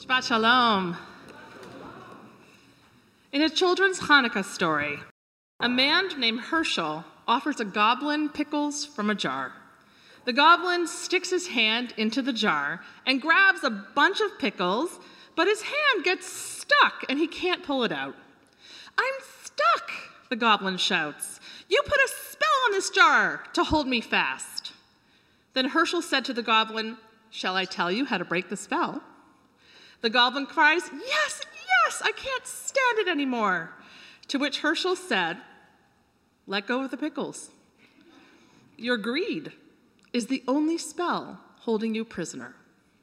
Shabbat Shalom. In a children's Hanukkah story, a man named Herschel offers a goblin pickles from a jar. The goblin sticks his hand into the jar and grabs a bunch of pickles, but his hand gets stuck and he can't pull it out. "I'm stuck," the goblin shouts. "You put a spell on this jar to hold me fast." Then Herschel said to the goblin, "Shall I tell you how to break the spell?" The goblin cries, "Yes, yes, I can't stand it anymore." To which Herschel said, "Let go of the pickles. Your greed is the only spell holding you prisoner."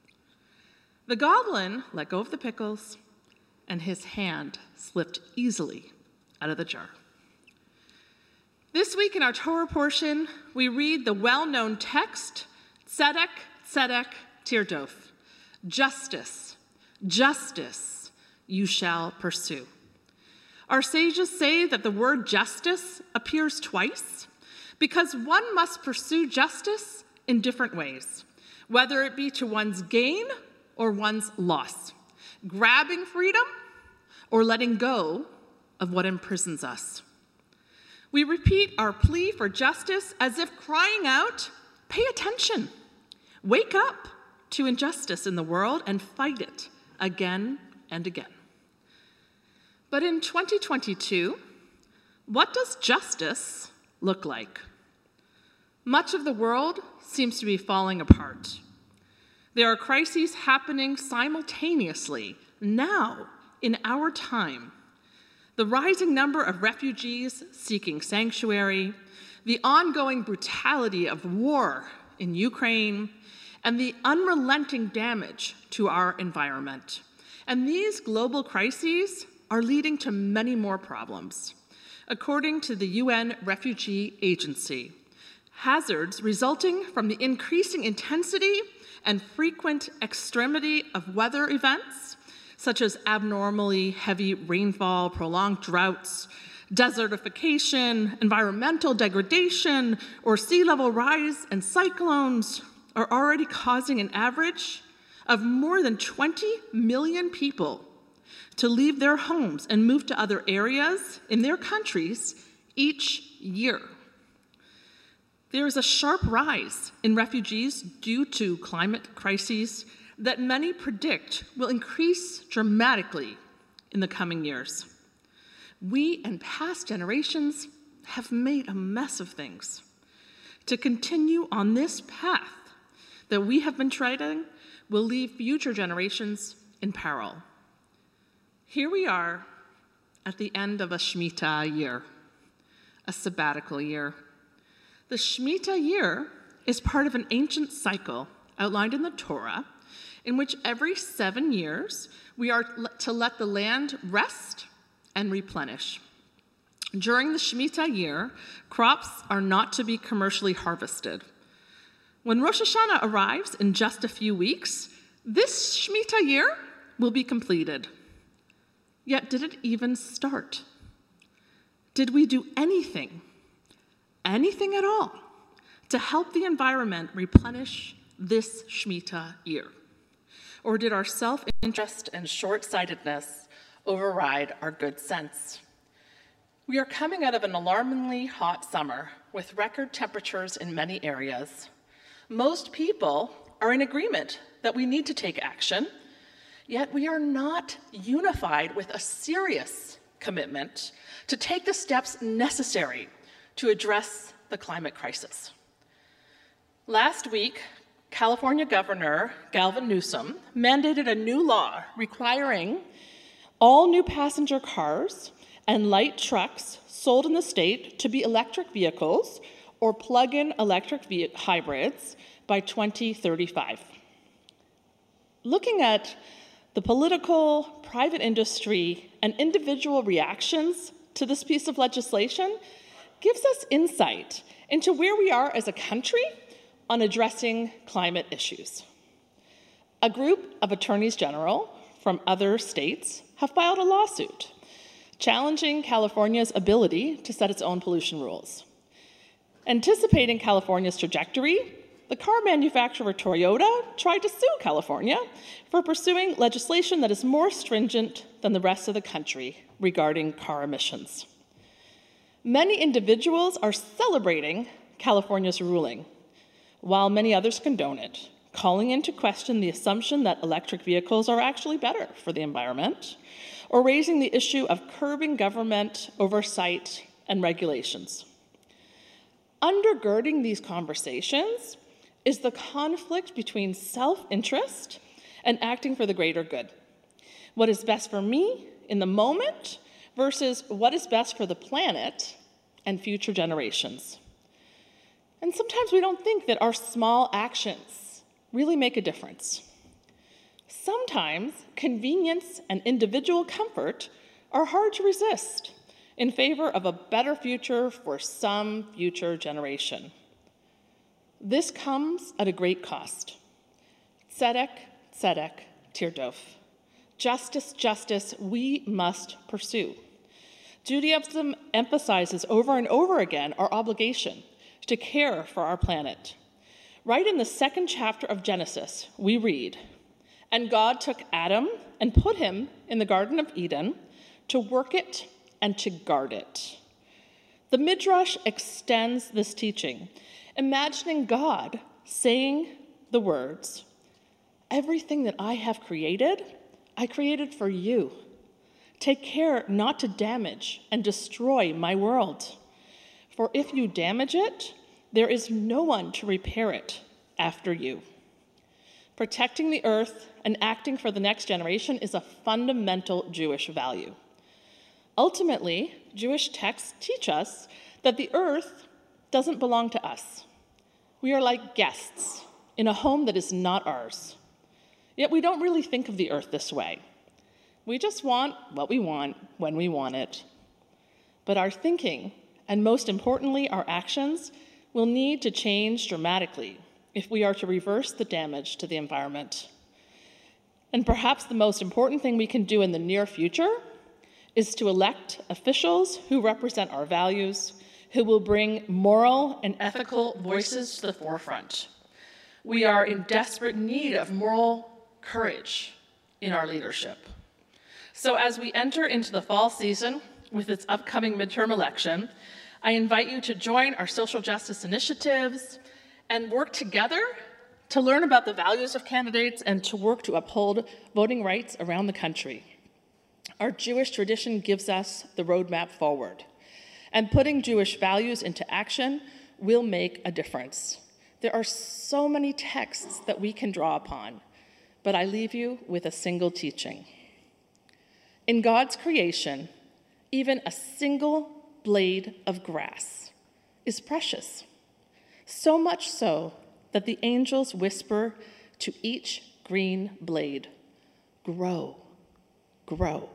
The goblin let go of the pickles, and his hand slipped easily out of the jar. This week in our Torah portion, we read the well-known text, Tzedek, Tzedek, Tirdof, justice, justice you shall pursue. Our sages say that the word justice appears twice because one must pursue justice in different ways, whether it be to one's gain or one's loss, grabbing freedom or letting go of what imprisons us. We repeat our plea for justice as if crying out, "Pay attention, wake up to injustice in the world and fight it again and again." But in 2022, what does justice look like? Much of the world seems to be falling apart. There are crises happening simultaneously, now, in our time. The rising number of refugees seeking sanctuary, the ongoing brutality of war in Ukraine, and the unrelenting damage to our environment. And these global crises are leading to many more problems. According to the UN Refugee Agency, hazards resulting from the increasing intensity and frequent extremity of weather events, such as abnormally heavy rainfall, prolonged droughts, desertification, environmental degradation, or sea level rise and cyclones, are already causing an average of more than 20 million people to leave their homes and move to other areas in their countries each year. There is a sharp rise in refugees due to climate crises that many predict will increase dramatically in the coming years. We and past generations have made a mess of things. To continue on this path that we have been treading will leave future generations in peril. Here we are at the end of a Shemitah year, a sabbatical year. The Shemitah year is part of an ancient cycle outlined in the Torah in which every 7 years we are to let the land rest and replenish. During the Shemitah year, crops are not to be commercially harvested. When Rosh Hashanah arrives in just a few weeks, this Shemitah year will be completed. Yet did it even start? Did we do anything at all, to help the environment replenish this Shemitah year? Or did our self-interest and short-sightedness override our good sense? We are coming out of an alarmingly hot summer with record temperatures in many areas. Most people are in agreement that we need to take action, yet we are not unified with a serious commitment to take the steps necessary to address the climate crisis. Last week, California Governor Gavin Newsom mandated a new law requiring all new passenger cars and light trucks sold in the state to be electric vehicles or plug-in electric hybrids by 2035. Looking at the political, private industry, and individual reactions to this piece of legislation gives us insight into where we are as a country on addressing climate issues. A group of attorneys general from other states have filed a lawsuit challenging California's ability to set its own pollution rules. Anticipating California's trajectory, the car manufacturer Toyota tried to sue California for pursuing legislation that is more stringent than the rest of the country regarding car emissions. Many individuals are celebrating California's ruling, while many others condone it, calling into question the assumption that electric vehicles are actually better for the environment, or raising the issue of curbing government oversight and regulations. Undergirding these conversations is the conflict between self-interest and acting for the greater good. What is best for me in the moment versus what is best for the planet and future generations. And sometimes we don't think that our small actions really make a difference. Sometimes convenience and individual comfort are hard to resist in favor of a better future for some future generation. This comes at a great cost. Tzedek, tzedek, tirdof. Justice, justice, we must pursue. Judaism emphasizes over and over again our obligation to care for our planet. Right in the 2nd chapter of Genesis, we read, "And God took Adam and put him in the Garden of Eden to work it and to guard it." The Midrash extends this teaching, imagining God saying the words, "Everything that I have created, I created for you. Take care not to damage and destroy my world. For if you damage it, there is no one to repair it after you." Protecting the earth and acting for the next generation is a fundamental Jewish value. Ultimately, Jewish texts teach us that the earth doesn't belong to us. We are like guests in a home that is not ours. Yet we don't really think of the earth this way. We just want what we want when we want it. But our thinking, and most importantly, our actions, will need to change dramatically if we are to reverse the damage to the environment. And perhaps the most important thing we can do in the near future is to elect officials who represent our values, who will bring moral and ethical voices to the forefront. We are in desperate need of moral courage in our leadership. So as we enter into the fall season with its upcoming midterm election, I invite you to join our social justice initiatives and work together to learn about the values of candidates and to work to uphold voting rights around the country. Our Jewish tradition gives us the roadmap forward, and putting Jewish values into action will make a difference. There are so many texts that we can draw upon, but I leave you with a single teaching. In God's creation, even a single blade of grass is precious, so much so that the angels whisper to each green blade, "Grow, grow."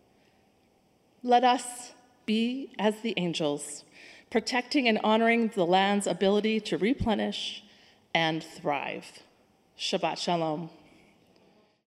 Let us be as the angels, protecting and honoring the land's ability to replenish and thrive. Shabbat Shalom.